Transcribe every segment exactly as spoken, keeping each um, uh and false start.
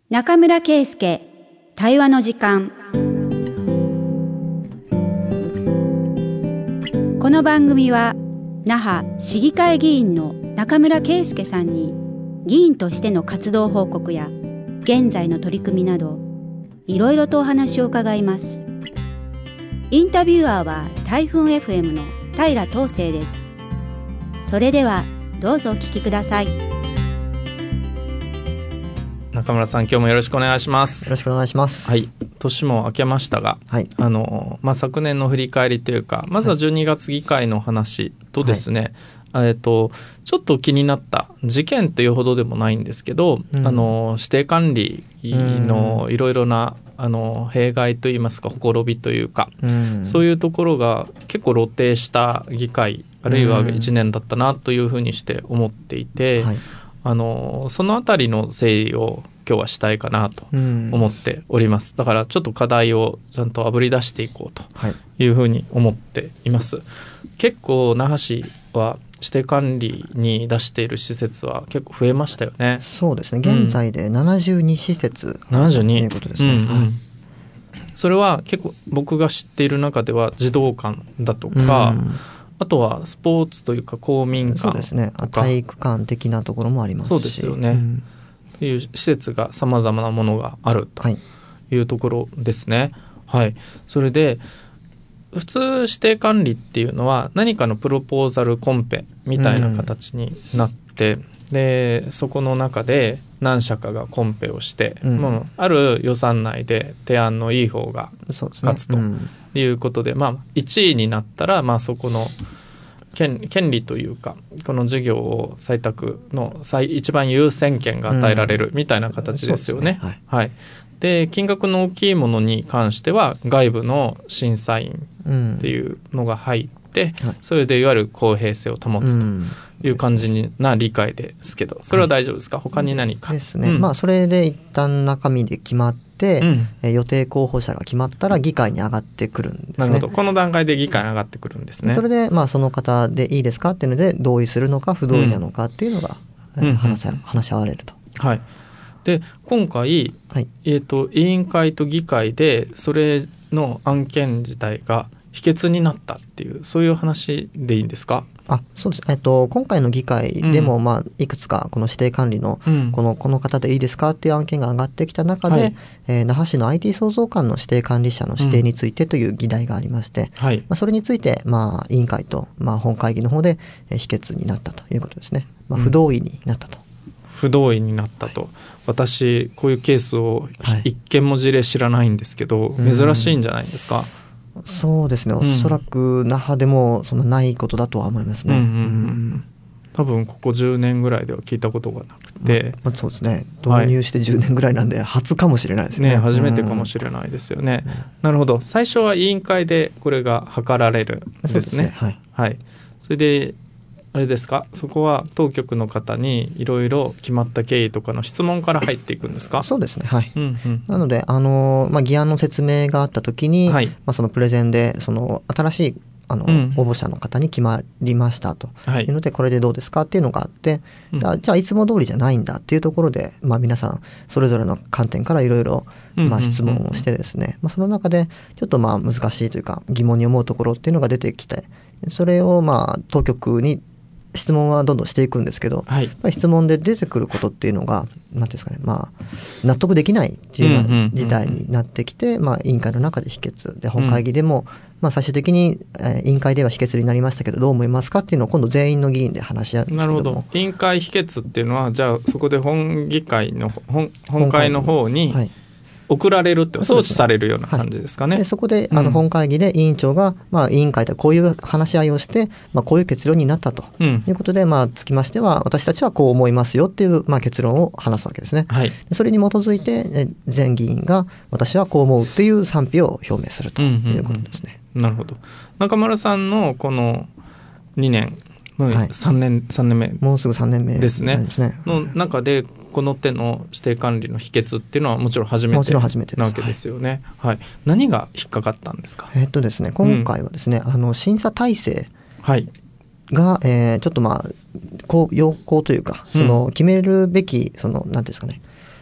中村圭介対話の時間。この番組は那覇市議会議員の中村圭介さんに議員としての活動報告や現在の取り組みなどいろいろとお話を伺います。インタビュアーは台風 エフエム の平東成です。それではどうぞお聞きください。 中村さん、今日もよろしくお願いします。 よろしくお願いします。 はい、年も明けましたが、はい、あのまあ、昨年の振り返りというか、まずはじゅうにがつ議会の話とですね、はい、えーと、ちょっと気になった事件というほどでもないんですけど、うん、あの指定管理のいろいろなあの弊害といいますか、ほころびというか、うん、そういうところが結構露呈した議会、あるいはいちねんだったなというふうにして思っていて、うん、はい、あのそのあたりの整理を今日はしたいかなと思っております。だからちょっと課題をちゃんとあぶり出していこうというふうに思っています。はい、結構那覇市は指定管理に出している施設は結構増えましたよね。 そうですね、現在でななじゅうにしせつあるということですね。うんうん、はい、 それは結構僕が知っている中では児童館だとか、うん、あとはスポーツというか公民館とか、そうですね、 体育館的なところもありますし、 そうですよね、うん、という施設がさまざまなものがあるというところですね。はい、はい、それで普通指定管理っていうのは何かのプロポーザルコンペみたいな形になって、うん、でそこの中で何社かがコンペをして、うん、もうある予算内で提案のいい方が勝つということで、まあ、いちいになったら、まあ、そこの 権, 権利というか、この事業を採択の最一番優先権が与えられるみたいな形ですよね。うん、はいはい、で金額の大きいものに関しては外部の審査員っていうのが入って、うん、はい、それでいわゆる公平性を保つという感じな理解ですけど、それは大丈夫ですか？はい、他に何かですね、うん、まあ、それで一旦中身で決まって、うん、予定候補者が決まったら議会に上がってくるんですね。 なるほど、この段階で議会に上がってくるんですね。 それで、まあ、その方でいいですかっていうので同意するのか不同意なのかっていうのが、うん、話し、話し合われると。 はい、で今回、はい、えーと、委員会と議会でそれの案件自体が否決になったっていう、そういう話でいいんですか？ あ、そうです。えっと、今回の議会でも、うん、まあ、いくつかこの指定管理の、うん、このこの方でいいですかっていう案件が上がってきた中で、はい、えー、那覇市の アイティー 創造館の指定管理者の指定についてという議題がありまして、うん、はい、まあ、それについて、まあ、委員会と、まあ、本会議の方で、えー、否決になったということですね。まあ、不同意になったと。うん、 不同意になったと。はい、私こういうケースを一件も事例知らないんですけど、はい、珍しいんじゃないですか？ うん、そうですね、おそらく那覇でもそんなないことだとは思いますね。うんうんうんうん、 多分ここじゅうねんぐらいでは聞いたことがなくて、 まあ、そうですね、導入してじゅうねんぐらいなんで初かもしれないですね。 ね、初めてかもしれないですよね。うん、なるほど、最初は委員会でこれが図られるんですね。そうですね、はいはい、それであれですか、そこは当局の方にいろいろ決まった経緯とかの質問から入っていくんですか？ そうですね、はい、うんうん、なのであの、まあ、議案の説明があったときに、はい、まあ、そのプレゼンでその新しいあの、うん、応募者の方に決まりましたというので、はい、これでどうですかっていうのがあって、うん、じゃあいつも通りじゃないんだっていうところで、まあ、皆さんそれぞれの観点からいろいろ質問をしてですね、うんうんうんうん、まあ、その中でちょっとまあ難しいというか疑問に思うところっていうのが出てきて、それをまあ当局に質問はどんどんしていくんですけど、はい、質問で出てくることっていうのが何ていうんですかね、まあ、納得できないっていうような事態になってきて、まあ、委員会の中で否決で、本会議でも、うん、まあ、最終的に、えー、委員会では否決になりましたけどどう思いますかっていうのを今度全員の議員で話し合うんですけども。 なるほど、委員会否決っていうのはじゃあそこで本議会の 本, 本会の方に、はい、送られるって送致されるような感じですかね。 はい、でそこであの本会議で委員長が、まあ、委員会でこういう話し合いをして、まあ、こういう結論になったということで、うん、まあ、つきましては私たちはこう思いますよっていう、まあ、結論を話すわけですね。はい、それに基づいて全議員が私はこう思うっていう賛否を表明するということですね。 うんうんうん、なるほど。中村さんのこのにねん、はい、さんねん、さんねんめもうすぐさんねんめですね、の中でこの手の指定管理の否決っていうのはもちろん初めてなわけですよね。はいはい、何が引っかかったんですか？ えーっとですね、今回はですね、うん、あの審査体制が、えー、ちょっとまあこう要項というか、その決めるべきその何ていうんですかね、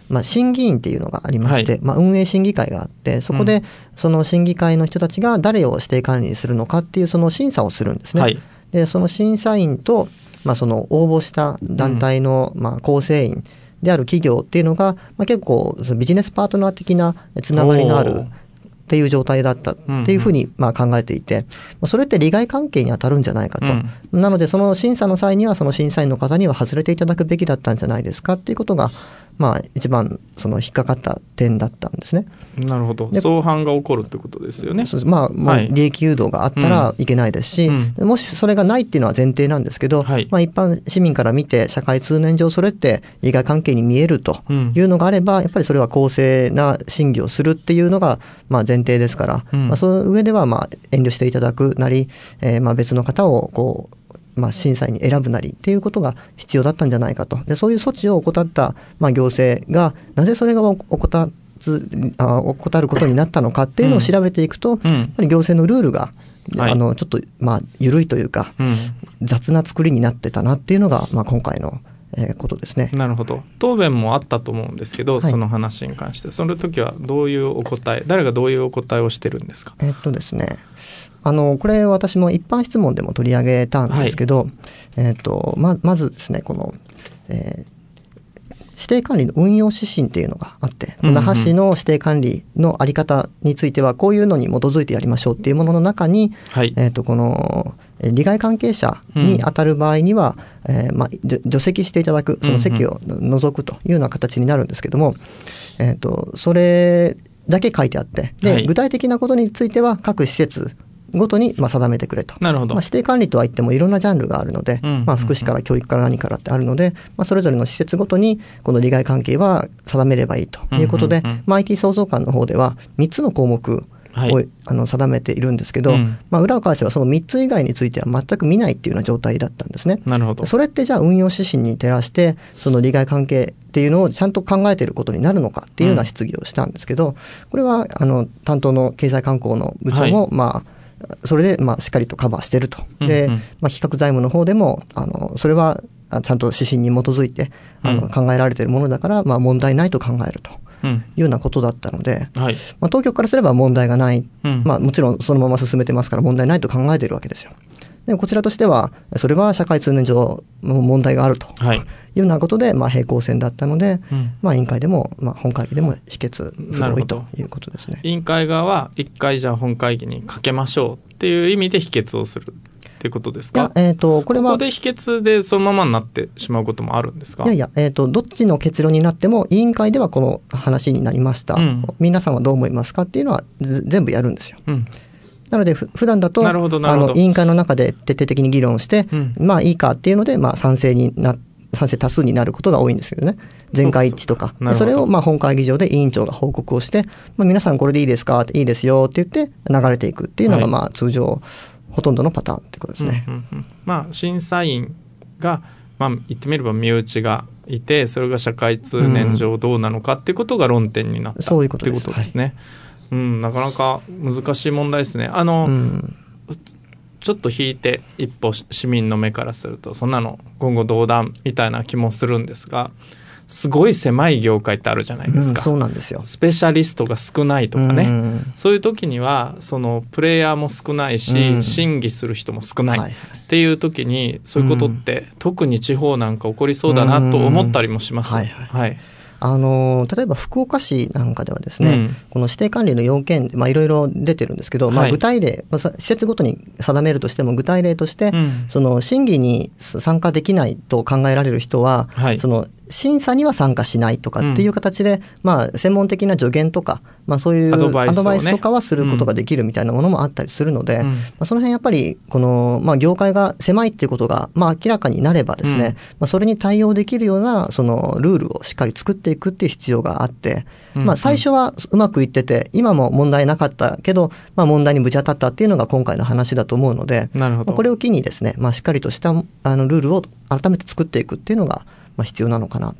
まあ、審議員っていうのがありまして、 はい、 まあ、運営審議会があって、そこでその審議会の人たちが誰を指定管理にするのかっていうその審査をするんですね。はい、でその審査員と、まあ、その応募した団体の、まあ、構成員である企業っていうのが、まあ、結構そのビジネスパートナー的なつながりのあるっていう状態だったっていうふうにまあ考えていて、それって利害関係に当たるんじゃないかと、うん、なのでその審査の際にはその審査員の方には外れていただくべきだったんじゃないですかっていうことが、まあ、一番その引っかかった点だったんですね。 なるほど。相反が起こるってことですよね。 そうです。まあ、もう利益誘導があったらいけないですし、はいうん、もしそれがないっていうのは前提なんですけど、はいまあ、一般市民から見て社会通念上それって利害関係に見えるというのがあれば、うん、やっぱりそれは公正な審議をするっていうのがまあ前提ですから、うんまあ、その上ではまあ遠慮していただくなり、えー、まあ別の方をこうまあ、審査員に選ぶなりっていうことが必要だったんじゃないかと。でそういう措置を怠った、まあ、行政がなぜそれが怠つあ怠ることになったのかっていうのを調べていくと、うん、やっぱり行政のルールが、うん、あのちょっとまあ緩いというか、うん、雑な作りになってたなっていうのが、まあ、今回のえー、ことですね。 なるほど。答弁もあったと思うんですけど、はい、その話に関してその時はどういうお答え、誰がどういうお答えをしてるんですか。 えー、っとですねあのこれ私も一般質問でも取り上げたんですけど、はいえー、っと ま, まずですねこの、えー、指定管理の運用指針っていうのがあって、うんうん、那覇市の指定管理の在り方についてはこういうのに基づいてやりましょうっていうものの中に、はいえー、っとこの利害関係者に当たる場合には、うんえーまあ、除籍していただくその席を除くというような形になるんですけども、うんうんえー、とそれだけ書いてあってで、はい、具体的なことについては各施設ごとにまあ定めてくれと。 なるほど。 まあ、指定管理とは言ってもいろんなジャンルがあるので、うんうんうんまあ、福祉から教育から何からってあるので、まあ、それぞれの施設ごとにこの利害関係は定めればいいということで、うんうんうんまあ、アイティー 創造館の方ではみっつの項目を、はい、あの定めているんですけど、うんまあ、裏を返せばそのみっつ以外については全く見ないっていうような状態だったんですね。 なるほど。 それってじゃあ運用指針に照らしてその利害関係っていうのをちゃんと考えていることになるのかっていうような質疑をしたんですけど、うん、これはあの担当の経済観光の部長も、はいまあそれでまあしっかりとカバーしてると。で、うんうんまあ、比較財務の方でもあのそれはちゃんと指針に基づいてあの、うん、考えられているものだから、まあ、問題ないと考えるというようなことだったので、うんはいまあ、当局からすれば問題がない、うんまあ、もちろんそのまま進めてますから問題ないと考えているわけですよ。でこちらとしてはそれは社会通念上の問題があるというようなことで、まあ、平行線だったので、うんまあ、委員会でも、まあ、本会議でも否決不同意ということですね。 委員会側は一回じゃあ本会議にかけましょうっていう意味で否決をするっていうことですか。 いや、えーと、これはここで否決でそのままになってしまうこともあるんですか。 いやいや、えーと、どっちの結論になっても委員会ではこの話になりました、うん、皆さんはどう思いますかっていうのは全部やるんですよ。うんなのでふ普段だとあの委員会の中で徹底的に議論して、うん、まあいいかっていうので、まあ、賛成にな賛成多数になることが多いんですけどね。全会一致とか そ, それをまあ本会議場で委員長が報告をして、まあ、皆さんこれでいいですかいいですよって言って流れていくっていうのがまあ通常、はい、ほとんどのパターンってことですね。 うんうんうん、まあ審査員が、まあ、言ってみれば身内がいてそれが社会通念上どうなのかっていうことが論点になった、うん、 そういうことです。 ってことですね。はいうん、なかなか難しい問題ですね。あの、うん、ちょっと引いて一歩市民の目からするとそんなの言語道断みたいな気もするんですがすごい狭い業界ってあるじゃないですか、 うん、そうなんですよ。 スペシャリストが少ないとかね、うん、そういう時にはそのプレイヤーも少ないし、うん、審議する人も少ない、はい、っていう時にそういうことって、うん、特に地方なんか起こりそうだなと思ったりもします、うんはいはいはいあの例えば福岡市なんかではですね、うん、この指定管理の要件まあいろいろ出てるんですけど、はいまあ、具体例、まあ、施設ごとに定めるとしても具体例として、うん、その審議に参加できないと考えられる人は、はい、その審査には参加しないとかっていう形で、うんまあ、専門的な助言とか、まあ、そういうアドバイスをね、アドバイスとかはすることができるみたいなものもあったりするので、うんまあ、その辺やっぱりこの、まあ、業界が狭いっていうことが、まあ、明らかになればですね、うんまあ、それに対応できるようなそのルールをしっかり作っていくっていう必要があって、うんまあ、最初はうまくいってて今も問題なかったけど、まあ、問題にぶち当たったっていうのが今回の話だと思うので、なるほど、まあ、これを機にですね、まあ、しっかりとしたあのルールを改めて作っていくっていうのがまあ、必要なのかなと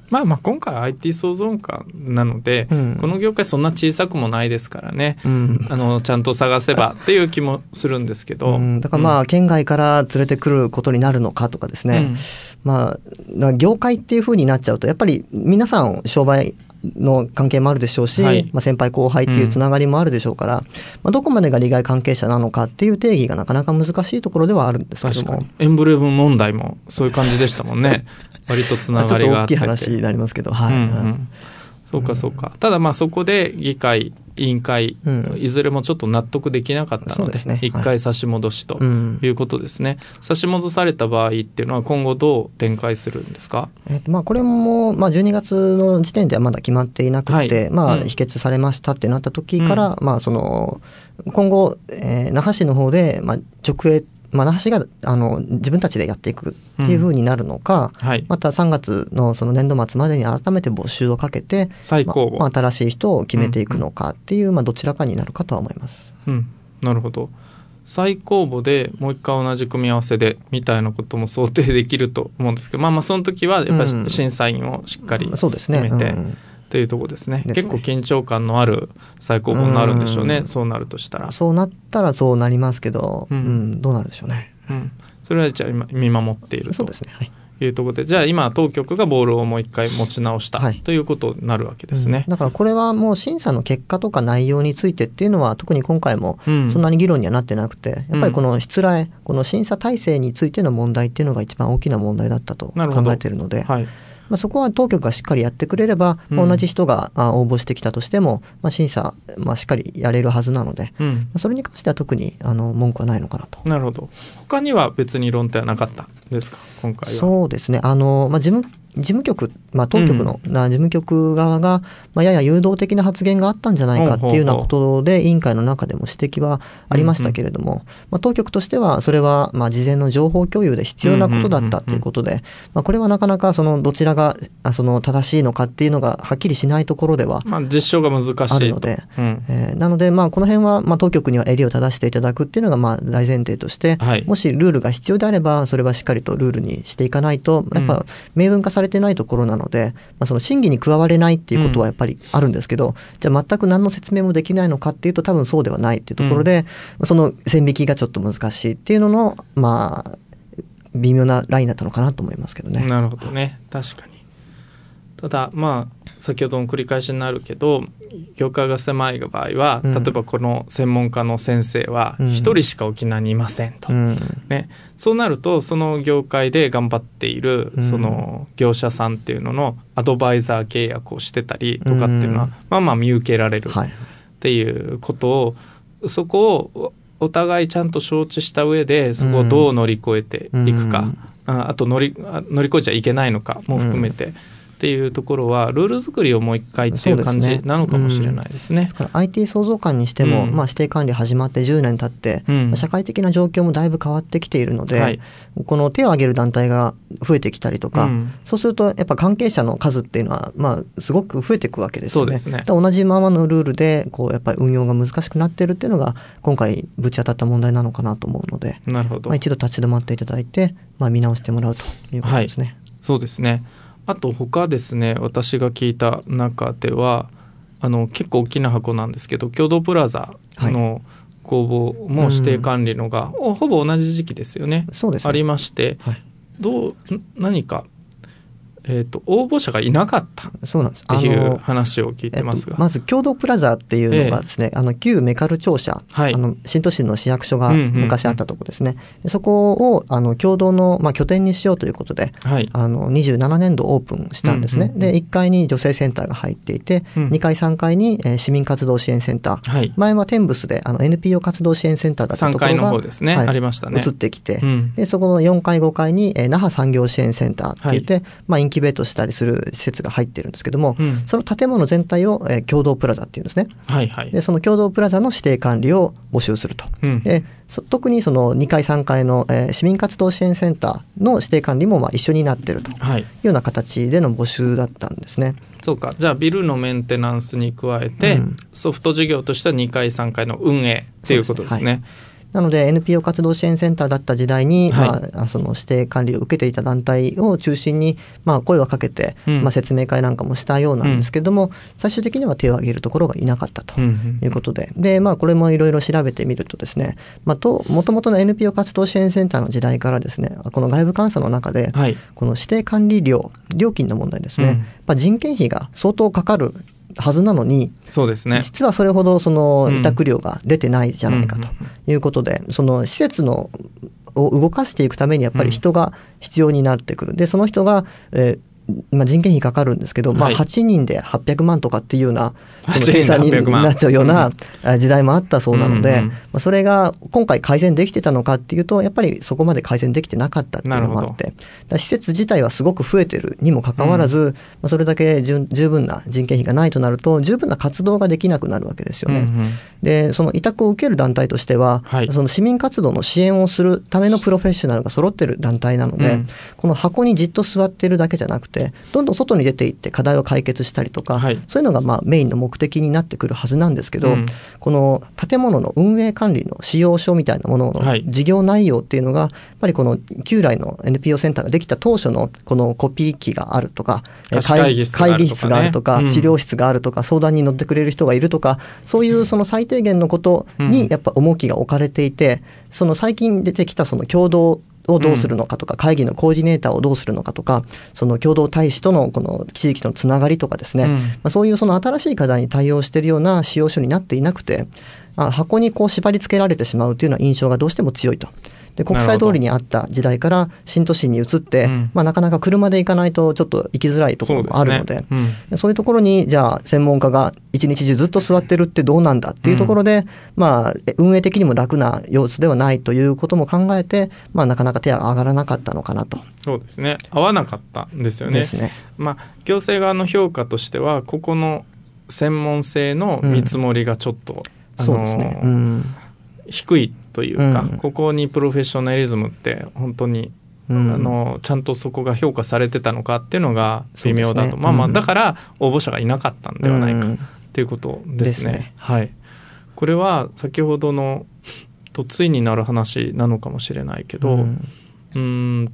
まあまあ今回 アイティー 創造館なので、うん、この業界そんな小さくもないですからね、うん、あのちゃんと探せばっていう気もするんですけど、 うん、だからまあ、うん、県外から連れてくることになるのかとかですね、うん、まあ業界っていう風になっちゃうとやっぱり皆さん商売の関係もあるでしょうし、はい、まあ、先輩後輩っていうつながりもあるでしょうから、うん、まあ、どこまでが利害関係者なのかっていう定義がなかなか難しいところではあるんですけども、 確かにエンブレム問題もそういう感じでしたもんね割とつながりがあって、 ちょっと大きい話になりますけど、はい、うんうん、 そうかそうか、うん、ただまあそこで議会委員会、うん、いずれもちょっと納得できなかったので、ね、一回差し戻しということですね、はい、差し戻された場合っていうのは今後どう展開するんですか？ えーとまあ、これも、まあ、じゅうにがつの時点ではまだ決まっていなくて、はい、まあ、否決されましたってなった時から、うん、まあ、その今後、えー、那覇市の方で、まあ、直営まあ、那覇市があの自分たちでやっていくっていう風になるのか、うん、はい、またさんがつのその年度末までに改めて募集をかけて再公募、 まあ、新しい人を決めていくのかっていう、うんうん、まあ、どちらかになるかとは思います、 うん、なるほど。再公募でもう一回同じ組み合わせでみたいなことも想定できると思うんですけど、まあまあその時はやっぱり審査員をしっかり決めて、うん、そうですね、うんっていうところですね。ですね。結構緊張感のある再公募になるんでしょうね、うん、そうなるとしたら。 そうなったらそうなりますけど、うんうん、どうなるでしょうね、 うん、それはじゃあ今見守っているとそうですね、はい、 いうところで、じゃあ今当局がボールをもう一回持ち直した、はい、ということになるわけですね、 うん、だからこれはもう審査の結果とか内容についてっていうのは特に今回もそんなに議論にはなってなくて、うん、やっぱりこのしつらえこの審査体制についての問題っていうのが一番大きな問題だったと考えているので、はい、まあ、そこは当局がしっかりやってくれれば、うん、同じ人が応募してきたとしても、まあ、審査、まあ、しっかりやれるはずなので、うん、それに関しては特にあの文句はないのかなと。 なるほど。他には別に論点はなかったんですか、今回は。 そうですね、あの、まあ、事務事務局、まあ、当局の、うん、事務局側が、まあ、やや誘導的な発言があったんじゃないかっていうようなことで委員会の中でも指摘はありましたけれども、うんうん、まあ、当局としてはそれはまあ事前の情報共有で必要なことだったということで、まあ、これはなかなかそのどちらがその正しいのかっていうのがはっきりしないところではまあ実証が難しいあるので、うん、えー、なのでまあこの辺はまあ当局には襟を正していただくっていうのがまあ大前提として、はい、もしルールが必要であればそれはしっかりとルールにしていかないとやっぱ明文化されてないところなので、でまあ、その審議に加われないっていうことはやっぱりあるんですけど、うん、じゃあ全く何の説明もできないのかっていうと多分そうではないっていうところで、うん、その線引きがちょっと難しいっていうののまあ微妙なラインだったのかなと思いますけどね。 なるほどね、確かに。ただまあ先ほどの繰り返しになるけど業界が狭い場合は、うん、例えばこの専門家の先生は一人しか沖縄にいませんと、うんね、そうなるとその業界で頑張っているその業者さんっていうののアドバイザー契約をしてたりとかっていうのは、うん、まあまあ見受けられるっていうことを、はい、そこをお互いちゃんと承知した上でそこをどう乗り越えていくか、うん、あ, あと乗り乗り越えちゃいけないのかも含めて、うんっていうところはルール作りをもう一回っていう感じなのかもしれないですね。 ですから アイティー 創造館にしても、うん、まあ、指定管理始まってじゅうねん経って、うん、社会的な状況もだいぶ変わってきているので、はい、この手を挙げる団体が増えてきたりとか、うん、そうするとやっぱ関係者の数っていうのは、まあ、すごく増えていくわけですよね。そうですね。同じままのルールでこうやっぱり運用が難しくなっているっていうのが今回ぶち当たった問題なのかなと思うので、 なるほど、 まあ、一度立ち止まっていただいて、まあ、見直してもらうということですね。はい、 そうですね。あと他ですね、私が聞いた中ではあの結構大きな箱なんですけど共同プラザの公募も指定管理のが、はい、ほぼ同じ時期ですよね。 そうですね。 ありまして、はい、どう何かえー、と応募者がいなかったっていう話を聞いてますが、 えっと、まず共同プラザっていうのがですね、えー、あの旧メカル庁舎、はい、あの新都心の市役所が昔あったところですね、うんうんうん、そこをあの共同の、まあ、拠点にしようということで、はい、あのにじゅうななねんどオープンしたんですね、うんうんうん、でいっかいに女性センターが入っていて、うん、にかいさんかいに、えー、市民活動支援センター、はい、前はテンブスであの エヌピーオー 活動支援センターだったところがさんかいの方ですね、はい、ありましたね、移ってきて、うん、でそこのよんかいごかいに、えー、那覇産業支援センターって言って、はい、まあ、インキュベートしたりする施設が入ってるんですけども、うん、その建物全体を、えー、共同プラザっていうんですね、はいはい、でその共同プラザの指定管理を募集すると、うん、で特にそのにかいさんかいの、えー、市民活動支援センターの指定管理もまあ一緒になってるというような形での募集だったんですね。 そうか、じゃあビルのメンテナンスに加えて、うん、ソフト事業としてはにかいさんかいの運営っていうことですね。 なので エヌピーオー 活動支援センターだった時代に、はい、まあ、その指定管理を受けていた団体を中心に、まあ、声をかけて、うん、まあ、説明会なんかもしたようなんですけれども、うん、最終的には手を挙げるところがいなかったということで、うん、で、まあ、これもいろいろ調べてみるとですね、まあ、ともともとの エヌピーオー 活動支援センターの時代からですね、この外部監査の中で、はい、この指定管理料料金の問題ですね、うん、まあ、人件費が相当かかるはずなのに、 そうですね、 実はそれほどその委託料が出てないじゃないかということで、その施設のを動かしていくためにやっぱり人が必要になってくる。でその人が、えーまあ、人件費かかるんですけど、まあ、はちにんではっぴゃくまんとかっていうようなその計算になっちゃうような時代もあったそうなので、まあ、それが今回改善できてたのかっていうとやっぱりそこまで改善できてなかったっていうのもあって、だ施設自体はすごく増えてるにもかかわらず、うん、まあ、それだけ十分な人件費がないとなると十分な活動ができなくなるわけですよね。うんうん、でその委託を受ける団体としては、はい、その市民活動の支援をするためのプロフェッショナルが揃ってる団体なので、うん、この箱にじっと座ってるだけじゃなくてどんどん外に出ていって課題を解決したりとか、はい、そういうのがまあメインの目的になってくるはずなんですけど、うん、この建物の運営管理の使用書みたいなものの事業内容っていうのが、はい、やっぱりこの旧来の エヌピーオー センターができた当初のこのコピー機があるとか会議室があるとか、うん、資料室があるとか相談に乗ってくれる人がいるとか、そういうその最低限のことにやっぱ重きが置かれていて、その最近出てきたその共同をどうするのかとか、会議のコーディネーターをどうするのかとか、その共同大使とのこの地域とのつながりとかですね、うん、まあ、そういうその新しい課題に対応しているような仕様書になっていなくて、あ箱にこう縛り付けられてしまうというような印象がどうしても強いと。で国際通りにあった時代から新都心に移って、うん、まあ、なかなか車で行かないとちょっと行きづらいところもあるの で, そうですね、うん、そういうところにじゃあ専門家が一日中ずっと座ってるってどうなんだっていうところで、うん、まあ、運営的にも楽な様子ではないということも考えて、まあ、なかなか手が上がらなかったのかなと。 そうですね、合わなかったんですよね。 ですね。 まあ、行政側の評価としてはここの専門性の見積もりがちょっと、うん、あのそうですね、うん、 低いというか、うん、ここにプロフェッショナリズムって本当に、うん、あのちゃんとそこが評価されてたのかっていうのが微妙だと、ね、まあまあ、だから応募者がいなかったんではないかっていうことですね。うん、ですね。はい。これは先ほどのと対になる話なのかもしれないけど、うん、うーん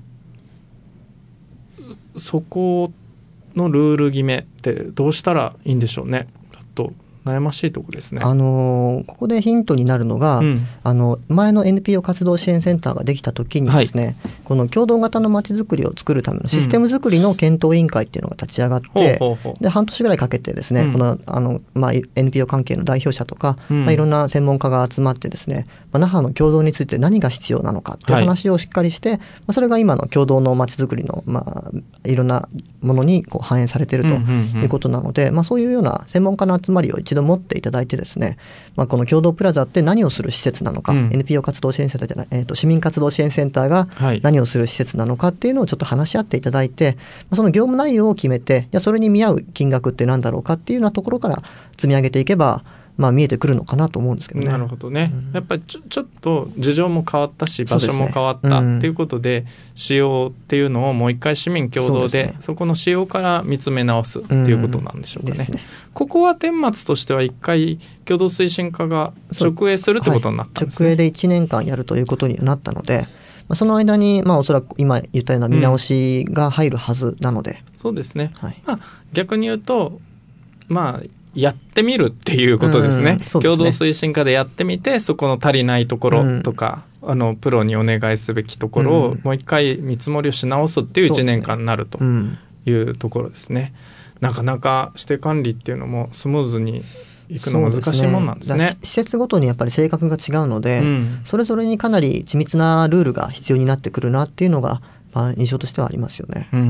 そこのルール決めってどうしたらいいんでしょうね。ちょっと悩ましいところですね。 あのー、ここでヒントになるのが、うん、あの前の エヌピーオー 活動支援センターができた時にですね、はい、この共同型のまちづくりを作るためのシステム作りの検討委員会っていうのが立ち上がって、うん、で半年ぐらいかけてですね、うん、このあの、まあ、エヌピーオー 関係の代表者とか、うん、まあ、いろんな専門家が集まってですね、まあ、那覇の共同について何が必要なのかっていう話をしっかりして、はい、まあ、それが今の共同のまちづくりの、まあ、いろんなものにこう反映されているということなので、うんうんうん、まあ、そういうような専門家の集まりを一度持っていただいてですね、まあ、この共同プラザって何をする施設なのか、うん、エヌピーオー 活動支援センターじゃない、えーと、市民活動支援センターが何をする施設なのかっていうのをちょっと話し合っていただいて、その業務内容を決めて、いやそれに見合う金額って何だろうかっていうようなところから積み上げていけば、まあ、見えてくるのかなと思うんですけどね。 なるほどね、うん、やっぱりちょ、ちょっと事情も変わったし場所も変わったっていうことで、使用っていうのをもう一回市民共同 で, で、ね、そこの使用から見つめ直すっていうことなんでしょうかね。うん、ねここは顛末としては一回共同推進課が直営するってことになったんですね。 はい、直営でいちねんかんやるということになったので、その間に、まあ、おそらく今言ったような見直しが入るはずなので、 うん、そうですね、はい、まあ、逆に言うとまあやってみるっていうことですね。うん、そうですね。共同推進課でやってみて、そこの足りないところとか、うん、あのプロにお願いすべきところをもう一回見積もりをし直すっていういちねんかんになるというところですね。なかなか指定管理っていうのもスムーズにいくの難しいもんなんですね。 そうですね。施設ごとにやっぱり性格が違うので、うん、それぞれにかなり緻密なルールが必要になってくるなっていうのが、まあ、印象としてはありますよね。うんうん、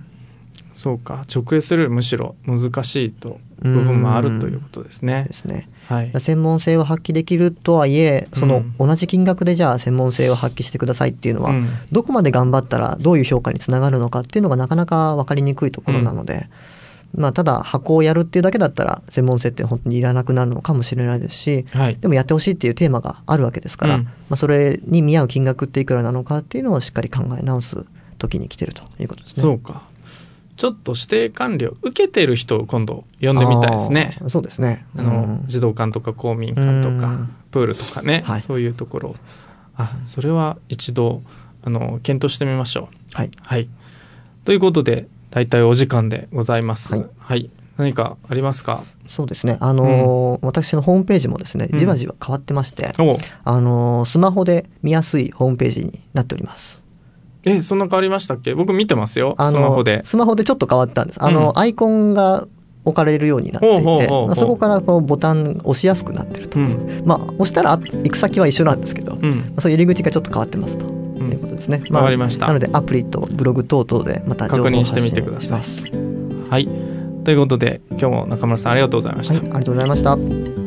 そうか、直営するむしろ難しいと部分もあるということですね。 ですね。はい、専門性を発揮できるとはいえ、その同じ金額でじゃあ専門性を発揮してくださいっていうのは、うん、どこまで頑張ったらどういう評価につながるのかっていうのがなかなか分かりにくいところなので、うん、まあ、ただ箱をやるっていうだけだったら専門性って本当にいらなくなるのかもしれないですし、はい、でもやってほしいっていうテーマがあるわけですから、うん、まあ、それに見合う金額っていくらなのかっていうのをしっかり考え直す時に来てるということですね。 そうか、ちょっと指定管理を受けてる人を今度呼んでみたいですね。 そうですね。 あの、うん、児童館とか公民館とかプールとかね、はい、そういうところあ、それは一度あの検討してみましょう。 はい、 はい、ということで大体お時間でございます。はい、はい、何かありますか？ そうですね、あのーうん、私のホームページもですねじわじわ変わってまして、うん、あのー、スマホで見やすいホームページになっております。 え、そんな変わりましたっけ？僕見てますよ、スマホで。 スマホでちょっと変わったんです。あの、うん、アイコンが置かれるようになっていて、ほうほうほうほう、まあ、そこからこうボタン押しやすくなってると、うん、まあ押したら行く先は一緒なんですけど、うん、まあ、そういう入り口がちょっと変わってますということですね。 わ、うん、まあ、かりました。 なのでアプリとブログ等々でまた情報を発信します。 確認してみてください。はい、ということで今日も中村さんありがとうございました。 はい、ありがとうございました。